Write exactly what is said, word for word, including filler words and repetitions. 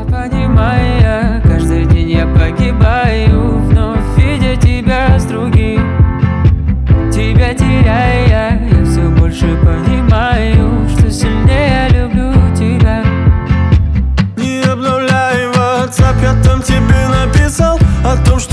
тебя понимая, каждый день я погибаю, вновь видя тебя с другим. Тебя теряя, я все больше понимаю, что сильнее люблю тебя. Не обновляй WhatsApp, я там тебе написал о том, что